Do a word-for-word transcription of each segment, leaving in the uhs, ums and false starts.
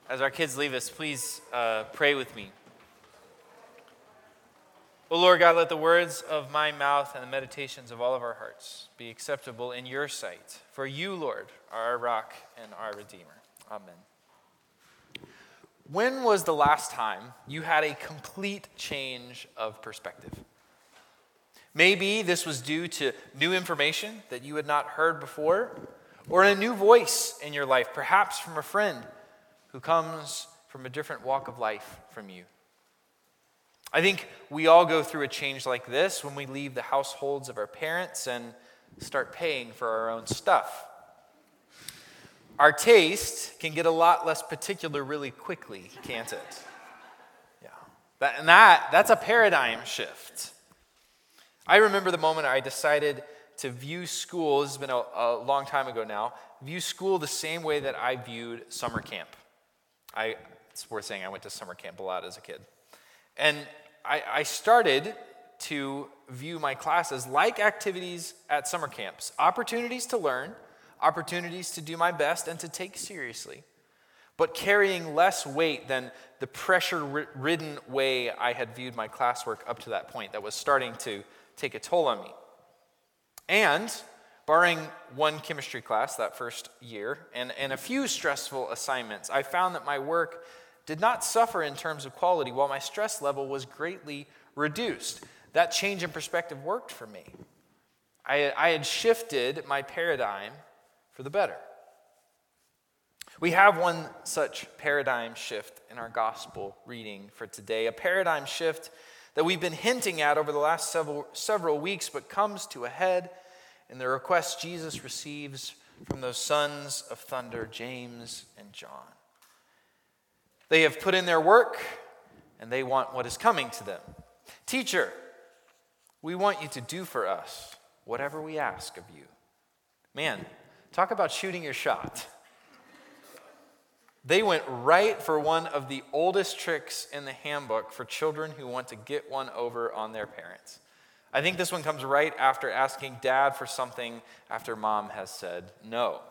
As our kids leave us, please uh, pray with me. O Lord God, let the words of my mouth and the meditations of all of our hearts be acceptable in your sight. For you, Lord, are our rock and our Redeemer. Amen. When was the last time you had a complete change of perspective? Maybe this was due to new information that you had not heard before, or a new voice in your life, perhaps from a friend who comes from a different walk of life from you. I think we all go through a change like this when we leave the households of our parents and start paying for our own stuff. Our taste can get a lot less particular really quickly, can't it? Yeah. That, and that, that's a paradigm shift. I remember the moment I decided to view school, this has been a, a long time ago now, view school the same way that I viewed summer camp. I, it's worth saying I went to summer camp a lot as a kid. And I, I started to view my classes like activities at summer camps, opportunities to learn, opportunities to do my best and to take seriously, but carrying less weight than the pressure-ridden way I had viewed my classwork up to that point that was starting to take a toll on me. And barring one chemistry class that first year and, and a few stressful assignments, I found that my work did not suffer in terms of quality while my stress level was greatly reduced. That change in perspective worked for me. I, I had shifted my paradigm for the better. We have one such paradigm shift in our gospel reading for today, a paradigm shift that we've been hinting at over the last several, several weeks, but comes to a head in the request Jesus receives from those sons of thunder, James and John. They have put in their work, and they want what is coming to them. Teacher, we want you to do for us whatever we ask of you. Man, talk about shooting your shot. They went right for one of the oldest tricks in the handbook for children who want to get one over on their parents. I think this one comes right after asking dad for something after mom has said no.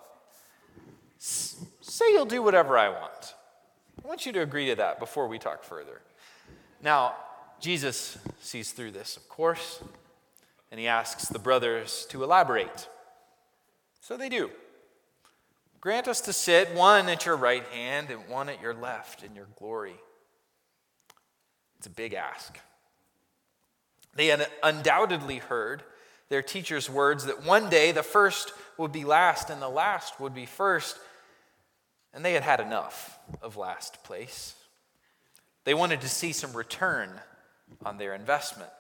S- say you'll do whatever I want. I want you to agree to that before we talk further. Now, Jesus sees through this, of course, and he asks the brothers to elaborate. So they do. Grant us to sit, one at your right hand and one at your left in your glory. It's a big ask. They had undoubtedly heard their teacher's words that one day the first would be last and the last would be first, and they had had enough of last place. They wanted to see some return on their investment.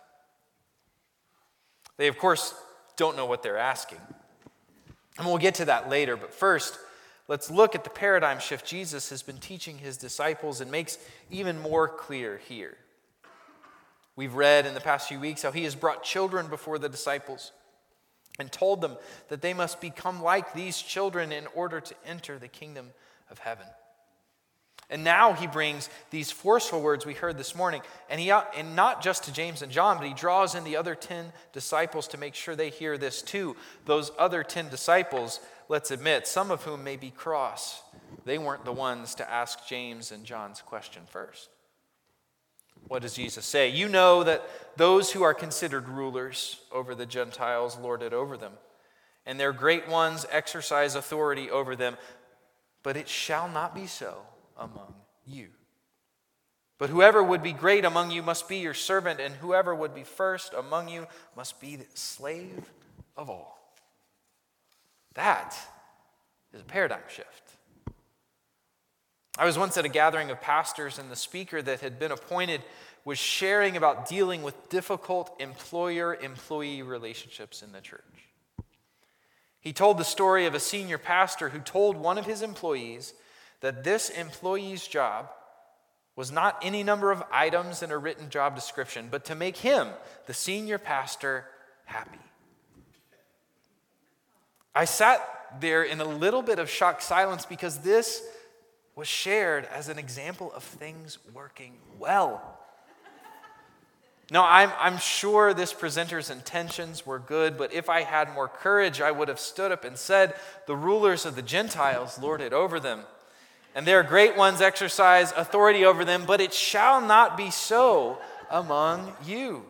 They, of course, don't know what they're asking. And we'll get to that later, but first, let's look at the paradigm shift Jesus has been teaching his disciples and makes even more clear here. We've read in the past few weeks how he has brought children before the disciples and told them that they must become like these children in order to enter the kingdom of heaven. And now he brings these forceful words we heard this morning, and he and not just to James and John, but he draws in the other ten disciples to make sure they hear this too. Those other ten disciples, let's admit, some of whom may be cross. They weren't the ones to ask James and John's question first. What does Jesus say? You know that those who are considered rulers over the Gentiles lord it over them, and their great ones exercise authority over them. But it shall not be so among you. But whoever would be great among you must be your servant, and whoever would be first among you must be the slave of all. That is a paradigm shift. I was once at a gathering of pastors, and the speaker that had been appointed was sharing about dealing with difficult employer-employee relationships in the church. He told the story of a senior pastor who told one of his employees that this employee's job was not any number of items in a written job description, but to make him, the senior pastor, happy. I sat there in a little bit of shocked silence because this was shared as an example of things working well. Now, I'm, I'm sure this presenter's intentions were good, but if I had more courage, I would have stood up and said, the rulers of the Gentiles lord it over them, and their great ones exercise authority over them, but it shall not be so among you.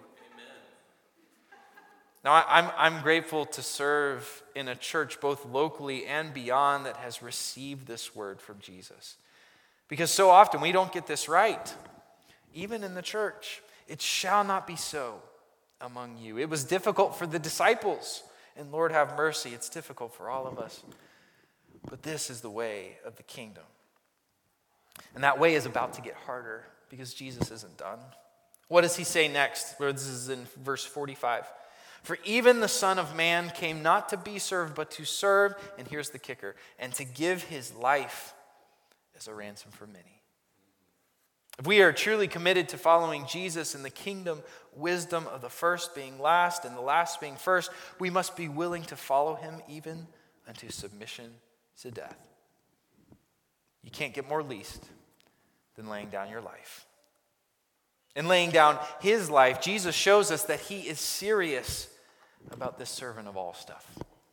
Now, I'm, I'm grateful to serve in a church both locally and beyond that has received this word from Jesus. Because so often we don't get this right, even in the church. It shall not be so among you. It was difficult for the disciples, and Lord have mercy, it's difficult for all of us. But this is the way of the kingdom. And that way is about to get harder because Jesus isn't done. What does he say next? This is in verse forty-five. For even the Son of Man came not to be served, but to serve, and here's the kicker, and to give his life as a ransom for many. If we are truly committed to following Jesus in the kingdom wisdom of the first being last and the last being first, we must be willing to follow him even unto submission to death. You can't get more least than laying down your life. In laying down his life, Jesus shows us that he is serious about this servant of all stuff.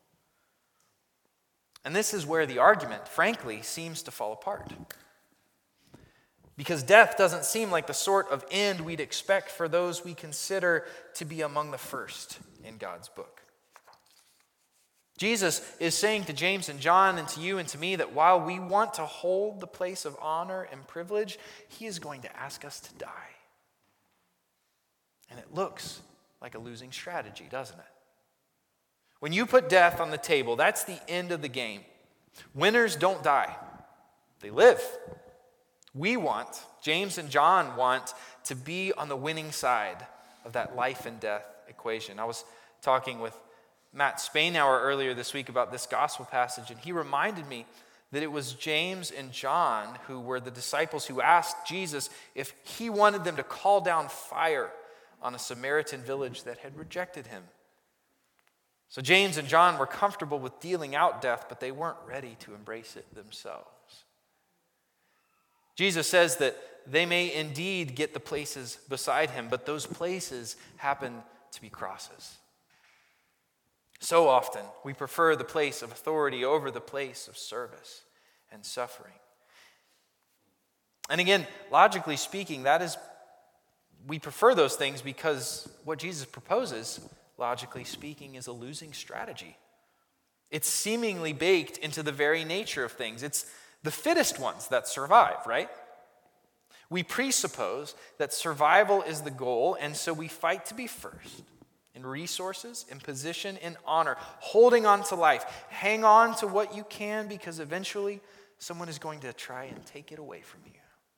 And this is where the argument, frankly, seems to fall apart. Because death doesn't seem like the sort of end we'd expect for those we consider to be among the first in God's book. Jesus is saying to James and John and to you and to me that while we want to hold the place of honor and privilege, he is going to ask us to die. And it looks like a losing strategy, doesn't it? When you put death on the table, that's the end of the game. Winners don't die. They live. We want, James and John want, to be on the winning side of that life and death equation. I was talking with Matt Spainhour earlier this week about this gospel passage, and he reminded me that it was James and John who were the disciples who asked Jesus if he wanted them to call down fire on a Samaritan village that had rejected him. So James and John were comfortable with dealing out death, but they weren't ready to embrace it themselves. Jesus says that they may indeed get the places beside him, but those places happen to be crosses. So often, we prefer the place of authority over the place of service and suffering. And again, logically speaking, that is, we prefer those things because what Jesus proposes, logically speaking, is a losing strategy. It's seemingly baked into the very nature of things. It's the fittest ones that survive, right? We presuppose that survival is the goal, and so we fight to be first in resources, in position, in honor, holding on to life. Hang on to what you can because eventually someone is going to try and take it away from you.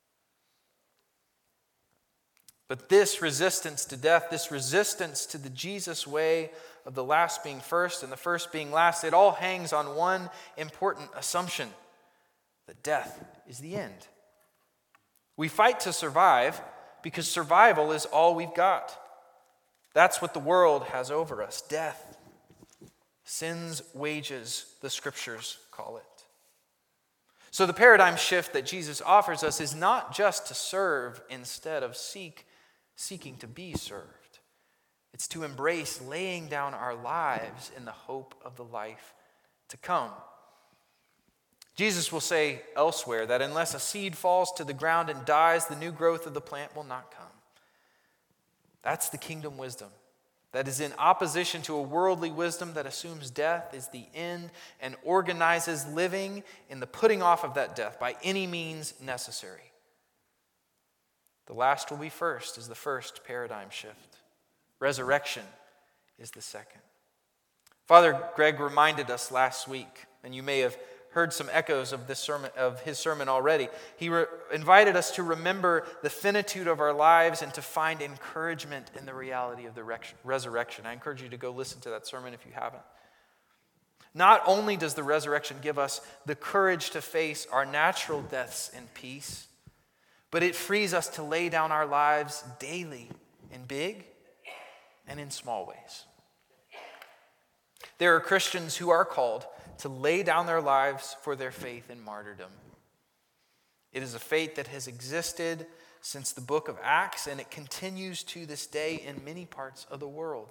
But this resistance to death, this resistance to the Jesus way of the last being first and the first being last, it all hangs on one important assumption, that death is the end. We fight to survive because survival is all we've got. That's what the world has over us, death. Sin's wages, the scriptures call it. So the paradigm shift that Jesus offers us is not just to serve instead of seek, seeking to be served. It's to embrace laying down our lives in the hope of the life to come. Jesus will say elsewhere that unless a seed falls to the ground and dies, the new growth of the plant will not come. That's the kingdom wisdom that is in opposition to a worldly wisdom that assumes death is the end and organizes living in the putting off of that death by any means necessary. The last will be first is the first paradigm shift. Resurrection is the second. Father Greg reminded us last week, and you may have heard some echoes of this sermon, of his sermon already. He re- invited us to remember the finitude of our lives and to find encouragement in the reality of the rec- resurrection. I encourage you to go listen to that sermon if you haven't. Not only does the resurrection give us the courage to face our natural deaths in peace, but it frees us to lay down our lives daily in big and in small ways. There are Christians who are called to lay down their lives for their faith in martyrdom. It is a faith that has existed since the book of Acts, and it continues to this day in many parts of the world.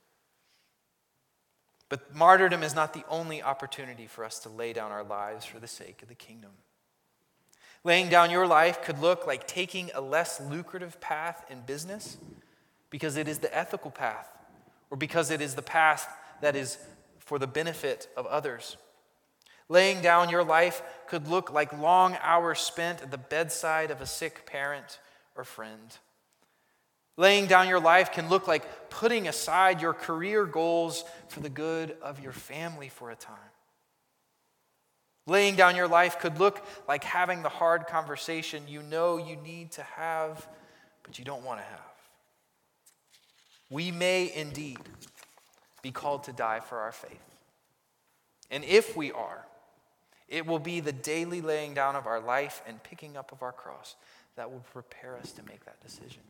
But martyrdom is not the only opportunity for us to lay down our lives for the sake of the kingdom. Laying down your life could look like taking a less lucrative path in business because it is the ethical path, or because it is the path that is for the benefit of others. Laying down your life could look like long hours spent at the bedside of a sick parent or friend. Laying down your life can look like putting aside your career goals for the good of your family for a time. Laying down your life could look like having the hard conversation you know you need to have, but you don't want to have. We may indeed be called to die for our faith. And if we are, it will be the daily laying down of our life and picking up of our cross that will prepare us to make that decision.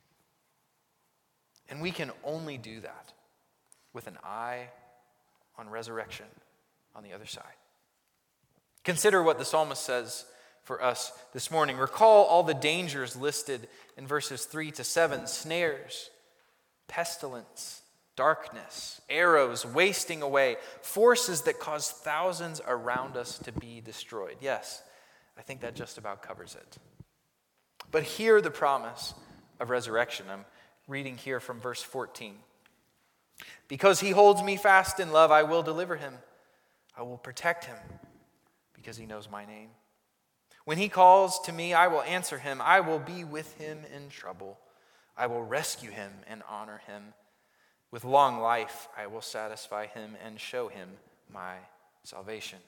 And we can only do that with an eye on resurrection on the other side. Consider what the psalmist says for us this morning. Recall all the dangers listed in verses three to seven: snares, pestilence, darkness, arrows wasting away, forces that cause thousands around us to be destroyed. Yes, I think that just about covers it. But hear the promise of resurrection. I'm reading here from verse fourteen. Because he holds me fast in love, I will deliver him. I will protect him because he knows my name. When he calls to me, I will answer him. I will be with him in trouble. I will rescue him and honor him. With long life, I will satisfy him and show him my salvation.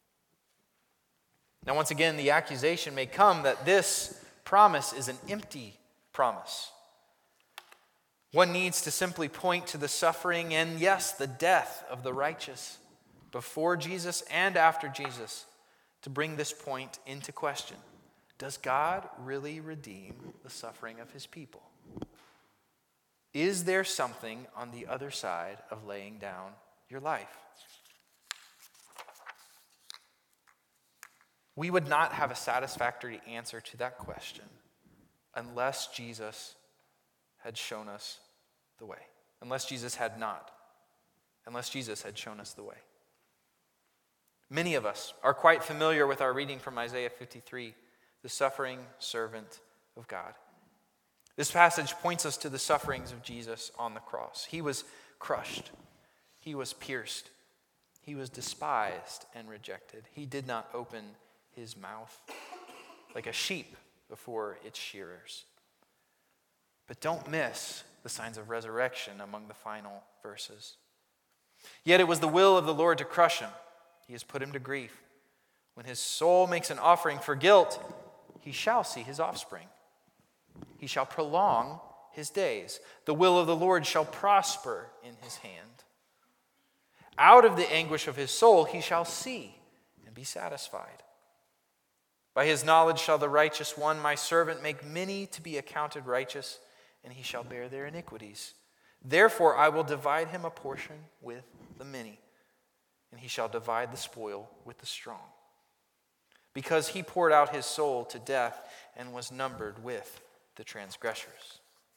Now, once again, the accusation may come that this promise is an empty promise. One needs to simply point to the suffering and, yes, the death of the righteous before Jesus and after Jesus to bring this point into question. Does God really redeem the suffering of his people? Is there something on the other side of laying down your life? We would not have a satisfactory answer to that question unless Jesus had shown us the way. Unless Jesus had not. Unless Jesus had shown us the way. Many of us are quite familiar with our reading from Isaiah fifty-three, the suffering servant of God. This passage points us to the sufferings of Jesus on the cross. He was crushed. He was pierced. He was despised and rejected. He did not open his mouth like a sheep before its shearers. But don't miss the signs of resurrection among the final verses. Yet it was the will of the Lord to crush him. He has put him to grief. When his soul makes an offering for guilt, he shall see his offspring. He shall prolong his days. The will of the Lord shall prosper in his hand. Out of the anguish of his soul he shall see and be satisfied. By his knowledge shall the righteous one, my servant, make many to be accounted righteous, and he shall bear their iniquities. Therefore I will divide him a portion with the many, and he shall divide the spoil with the strong. Because he poured out his soul to death and was numbered with the transgressors.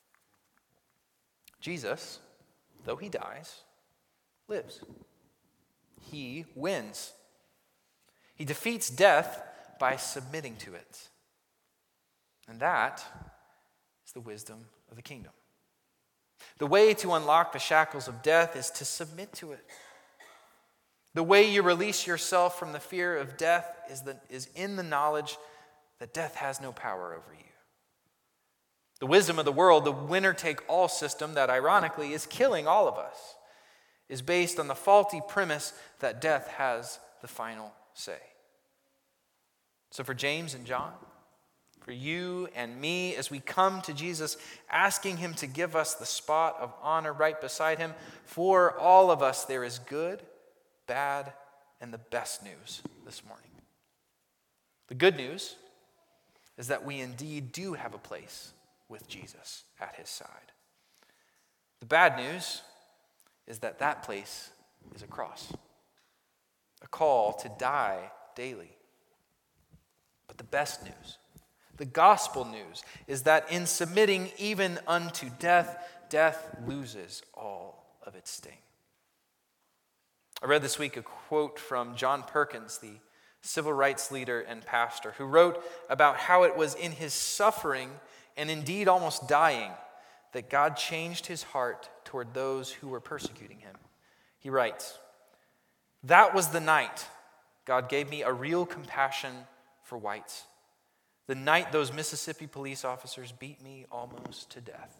Jesus, though he dies, lives. He wins. He defeats death by submitting to it. And that is the wisdom of the kingdom. The way to unlock the shackles of death is to submit to it. The way you release yourself from the fear of death is, the, is in the knowledge that death has no power over you. The wisdom of the world, the winner-take-all system that ironically is killing all of us, is based on the faulty premise that death has the final say. So for James and John, for you and me, as we come to Jesus, asking him to give us the spot of honor right beside him, for all of us there is good, bad, and the best news this morning. The good news is that we indeed do have a place with Jesus at his side. The bad news is that that place is a cross, a call to die daily. But the best news, the gospel news, is that in submitting even unto death, death loses all of its sting. I read this week a quote from John Perkins, the civil rights leader and pastor, who wrote about how it was in his suffering and indeed almost dying that God changed his heart toward those who were persecuting him. He writes, "That was the night God gave me a real compassion for whites. The night those Mississippi police officers beat me almost to death."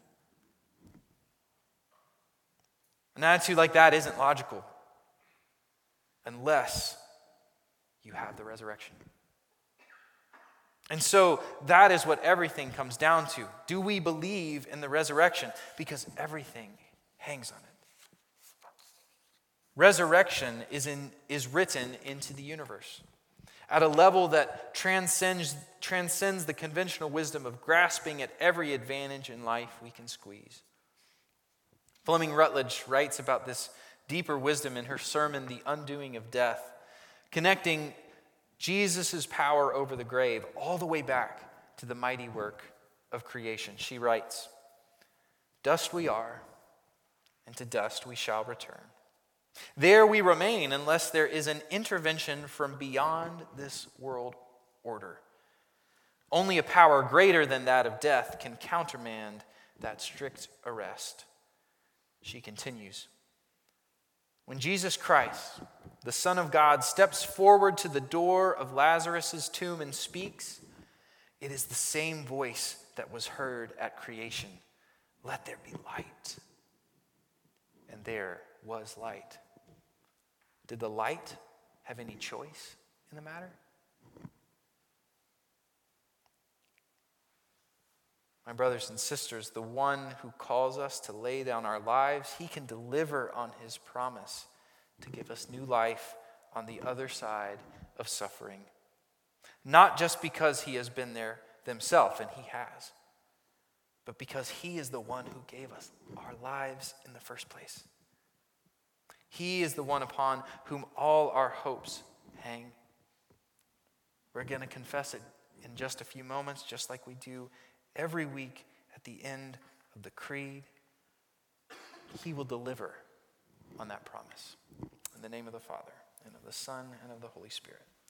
An attitude like that isn't logical unless you have the resurrection. And so that is what everything comes down to. Do we believe in the resurrection? Because everything hangs on it. Resurrection is, in, is written into the universe at a level that transcends, transcends the conventional wisdom of grasping at every advantage in life we can squeeze. Fleming Rutledge writes about this deeper wisdom in her sermon, The Undoing of Death, connecting Jesus' power over the grave all the way back to the mighty work of creation. She writes, "Dust we are, and to dust we shall return. There we remain unless there is an intervention from beyond this world order. Only a power greater than that of death can countermand that strict arrest." She continues, "When Jesus Christ, the Son of God, steps forward to the door of Lazarus' tomb and speaks, it is the same voice that was heard at creation. 'Let there be light.' And there was light." Did the light have any choice in the matter? My brothers and sisters, the one who calls us to lay down our lives, he can deliver on his promise to give us new life on the other side of suffering. Not just because he has been there himself, and he has, but because he is the one who gave us our lives in the first place. He is the one upon whom all our hopes hang. We're going to confess it in just a few moments, just like we do every week at the end of the creed. He will deliver on that promise. In the name of the Father, and of the Son, and of the Holy Spirit.